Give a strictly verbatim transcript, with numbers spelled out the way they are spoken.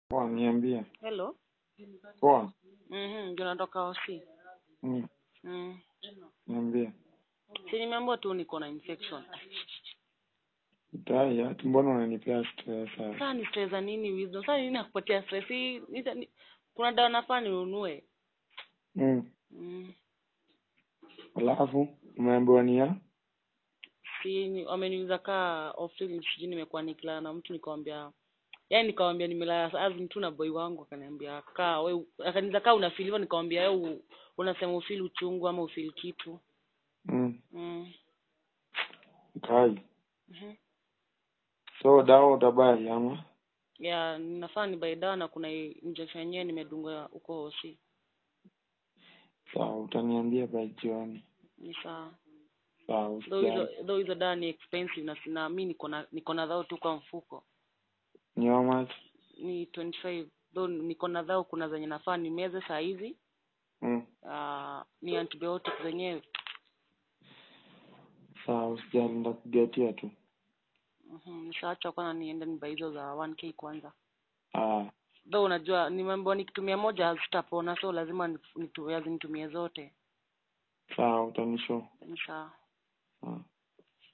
Poa, niambie. Hello. Poa. Mhm, ndio natoka hosi. Mm. Mm. Niambie. Si nimeambiwa tu niko na infection. Taya, mbona unanipea stress Sasa sasa? ni stress za nini wisdom? Sasa nini nakupatia stress hii? Nita- ni- Kuna dawa nafaa ninunue. Mm. Mm. Alafu umeambiwa ni ya? Si ni- wameniuliza kaa office sijui nimekuwa nikilala na mtu nikamwambia yaani nikamwambia nimelala as tu na boy wangu akaniambia kaa wewe akaniza kaa una feel hivyo nikamwambia wewe unasema ufeel uchungu ama ufeel kitu. Mm. Mm. Kai. Mhm. So dawa utabai ama? Ya nafaa ni buy dawa na kuna injection yenyewe nimedunga huko hosi. Sawa, utaniambia by jioni. Ni sawa. Sawa, Though hizo usijali. though hizo dawa ni expensive na sina mimi niko na niko na dhao tu kwa mfuko. Ni how much? Ni twenty-five. Though niko na dhao kuna zenye nafaa ni meze saa hizi. Mm. Ah, ni antibiotics zenyewe. Sawa, usijali ndakugetia tu. Mhm. Nishaacha kwanza niende nibuy hizo za one K kwanza. Ah, Though unajua nimeambiwa nikitumia moja hazitapona so lazima nitumie nitumie zote. sawa utanishow. Ni sawa. Ah.